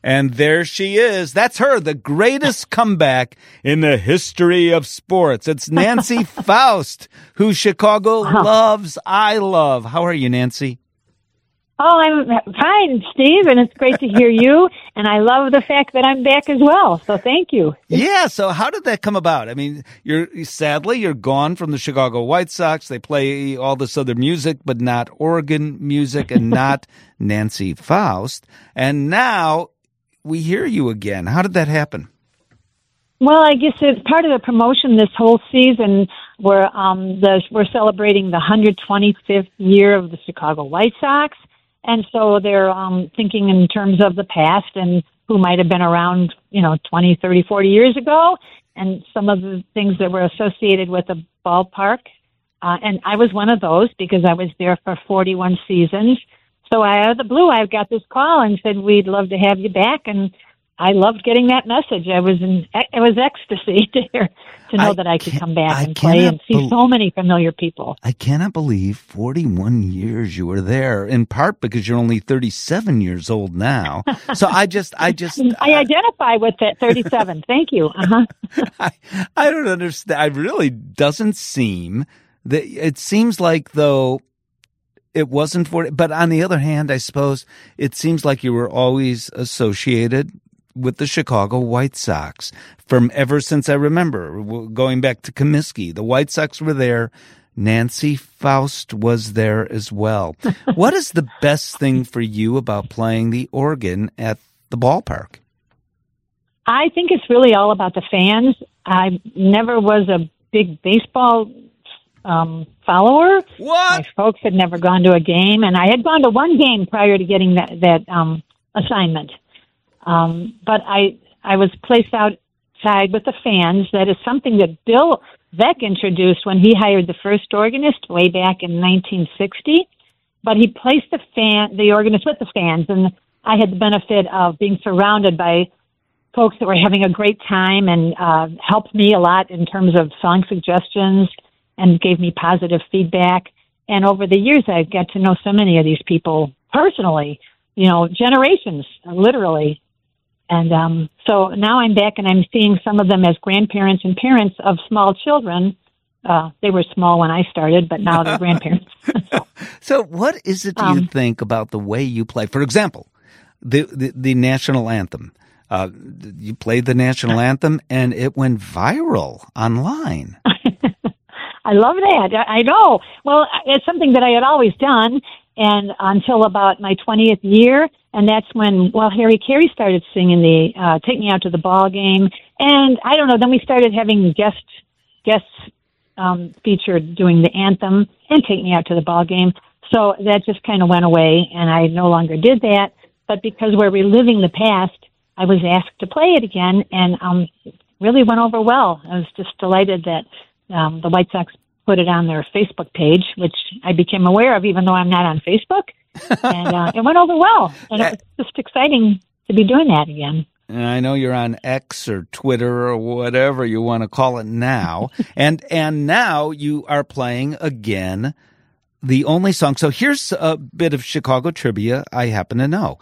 And there she is. That's her, the greatest comeback in the history of sports. It's Nancy Faust, who Chicago loves, I love. How are you, Nancy? Oh, I'm fine, Steve, and it's great to hear you. And I love the fact that I'm back as well. So thank you. Yeah. So how did that come about? I mean, sadly you're gone from the Chicago White Sox. They play all this other music, but not organ music and not Nancy Faust. And now we hear you again. How did that happen? Well, I guess it's part of the promotion this whole season. We're celebrating the 125th year of the Chicago White Sox. And so they're thinking in terms of the past and who might have been around, 20, 30, 40 years ago, and some of the things that were associated with the ballpark. And I was one of those because I was there for 41 seasons. So out of the blue, I got this call and said, we'd love to have you back. And I loved getting that message. It was ecstasy to know that I could come back and play and see so many familiar people. I cannot believe 41 years you were there, in part because you're only 37 years old now. So I identify with that 37. Thank you. I don't understand. It really doesn't seem that it seems like though it wasn't for it. But on the other hand, I suppose it seems like you were always associated with the Chicago White Sox from ever since I remember going back to Comiskey. The White Sox were there. Nancy Faust was there as well. What is the best thing for you about playing the organ at the ballpark? I think it's really all about the fans. I never was a big baseball follower. What? My folks had never gone to a game, and I had gone to one game prior to getting that assignment. But I was placed outside with the fans. That is something that Bill Veeck introduced when he hired the first organist way back in 1960. But he placed the organist with the fans, and I had the benefit of being surrounded by folks that were having a great time and helped me a lot in terms of song suggestions and gave me positive feedback. And over the years, I got to know so many of these people personally, generations, literally. And so now I'm back and I'm seeing some of them as grandparents and parents of small children. They were small when I started, but now they're grandparents. So what is it do you think about the way you play? For example, the national anthem. You played the national anthem and it went viral online. I love that. I know. Well, it's something that I had always done, and until about my 20th year, and that's when, Harry Carey started singing the Take Me Out to the Ball Game, and I don't know, then we started having guests featured doing the anthem and Take Me Out to the Ball Game, so that just kind of went away, and I no longer did that, but because we're reliving the past, I was asked to play it again, and really went over well. I was just delighted that the White Sox put it on their Facebook page, which I became aware of even though I'm not on Facebook. And it went over well. And it was just exciting to be doing that again. And I know you're on X or Twitter or whatever you want to call it now. and now you are playing again the only song. So here's a bit of Chicago trivia I happen to know.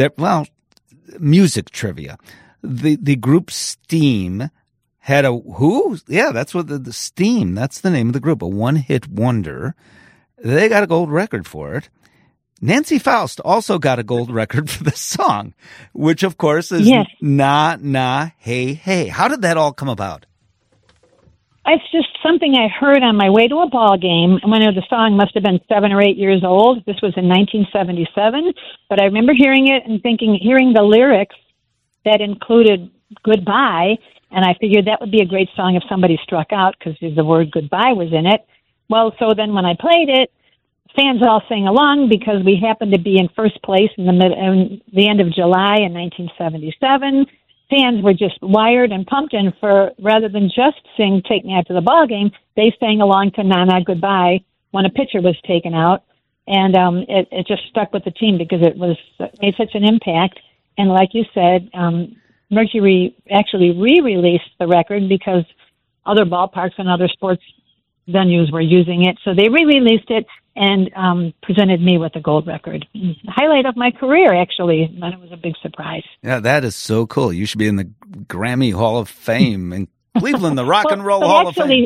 Music trivia. The group Steam had a who? Yeah, that's what the Steam. That's the name of the group. A one-hit wonder. They got a gold record for it. Nancy Faust also got a gold record for the song, which of course is Nah Nah Hey Hey. How did that all come about? It's just something I heard on my way to a ball game when the song must have been 7 or 8 years old. This was in 1977, but I remember hearing it and hearing the lyrics that included goodbye. And I figured that would be a great song if somebody struck out because the word goodbye was in it. Well, so then when I played it, fans all sang along because we happened to be in first place in the end of July in 1977. Fans were just wired and pumped, and rather than just sing Take Me Out to the Ball Game, they sang along to Na Na Goodbye when a pitcher was taken out. And it just stuck with the team because it made such an impact. And like you said, Mercury actually re-released the record because other ballparks and other sports venues were using it. So they re-released it, and presented me with a gold record. The highlight of my career, actually, and it was a big surprise. Yeah, that is so cool. You should be in the Grammy Hall of Fame in Cleveland, the Rock and Roll Hall of Fame.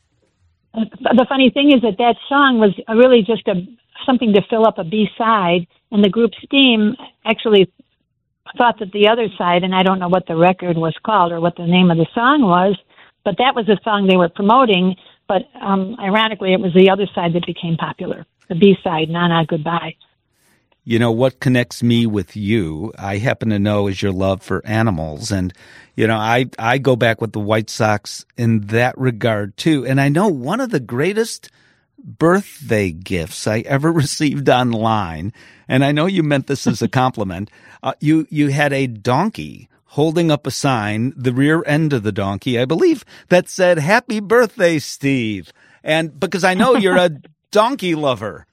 The funny thing is that song was really just something to fill up a B-side, and the group's team actually thought that the other side, and I don't know what the record was called or what the name of the song was, but that was the song they were promoting. But ironically, it was the other side that became popular, the B-side, Na Na Goodbye. You know, what connects me with you, I happen to know, is your love for animals. And, you know, I go back with the White Sox in that regard, too. And I know one of the greatest birthday gifts I ever received online, and I know you meant this as a compliment, you had a donkey holding up a sign, the rear end of the donkey, I believe, that said, "Happy birthday, Steve." And because I know you're a donkey lover.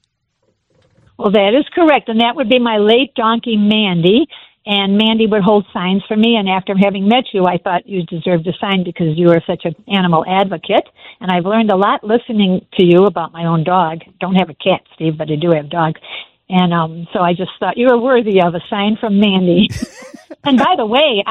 Well, that is correct, and that would be my late donkey, Mandy. And Mandy would hold signs for me, and after having met you, I thought you deserved a sign because you are such an animal advocate. And I've learned a lot listening to you about my own dog. Don't have a cat, Steve, but I do have dogs. And so I just thought you were worthy of a sign from Mandy. And by the way,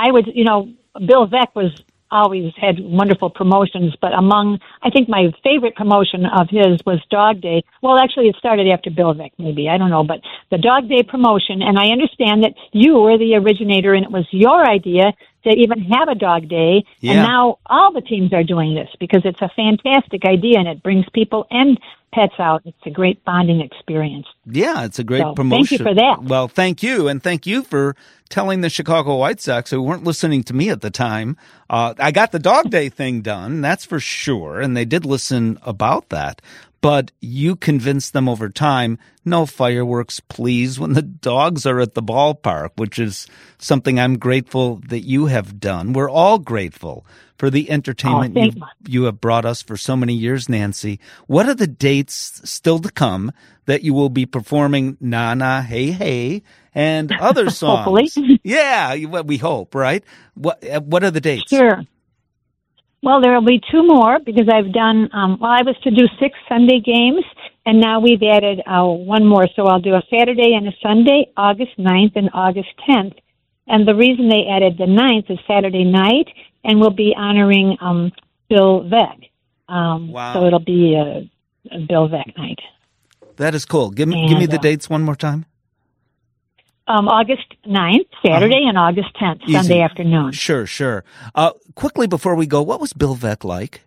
Bill Veeck always had wonderful promotions, but I think my favorite promotion of his was Dog Day. Well, actually, it started after Bill Veeck, maybe. I don't know, but the Dog Day promotion, and I understand that you were the originator, and it was your idea to even have a Dog Day, yeah. And now all the teams are doing this because it's a fantastic idea, and it brings people and pets out. It's a great bonding experience. Yeah, it's a great promotion. Thank you for that. Well, thank you, and thank you for telling the Chicago White Sox, who weren't listening to me at the time. I got the Dog Day thing done, that's for sure, and they did listen about that. But you convinced them over time, no fireworks, please, when the dogs are at the ballpark, which is something I'm grateful that you have done. We're all grateful for the entertainment you have brought us for so many years, Nancy. What are the dates still to come that you will be performing Na Na Hey Hey and other songs? Hopefully. Yeah, we hope, right? What are the dates? Sure. Well, there will be 2 more because I've done, I was to do 6 Sunday games, and now we've added 1 more. So I'll do a Saturday and a Sunday, August 9th and August 10th. And the reason they added the 9th is Saturday night, and we'll be honoring Bill Veeck. Wow. So it'll be a Bill Veeck night. That is cool. Give me the dates one more time. August 9th, Saturday, and August 10th, Easy. Sunday afternoon. Sure. Quickly before we go, what was Bill Veeck like?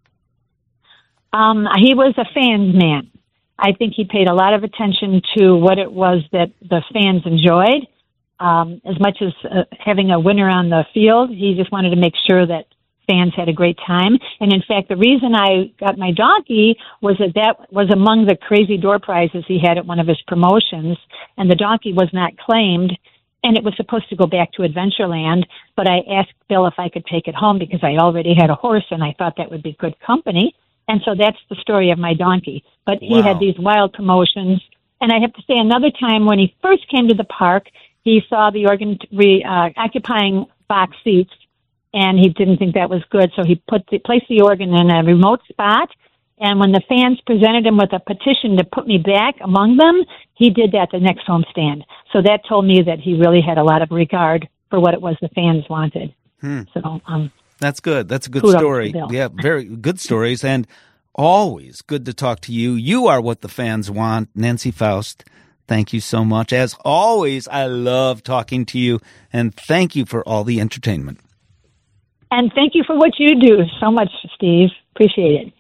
He was a fans man. I think he paid a lot of attention to what it was that the fans enjoyed. As much as having a winner on the field, he just wanted to make sure that fans had a great time. And in fact, the reason I got my donkey was that was among the crazy door prizes he had at one of his promotions, and the donkey was not claimed, and it was supposed to go back to Adventureland, but I asked Bill if I could take it home because I already had a horse, and I thought that would be good company. And so that's the story of my donkey. But he had these wild promotions, and I have to say another time when he first came to the park, he saw the organ occupying box seats, and he didn't think that was good, so he placed the organ in a remote spot. And when the fans presented him with a petition to put me back among them, he did that the next homestand. So that told me that he really had a lot of regard for what it was the fans wanted. So that's good. That's a good story. Yeah, very good stories, and always good to talk to you. You are what the fans want, Nancy Faust. Thank you so much. As always, I love talking to you, and thank you for all the entertainment. And thank you for what you do so much, Steve. Appreciate it.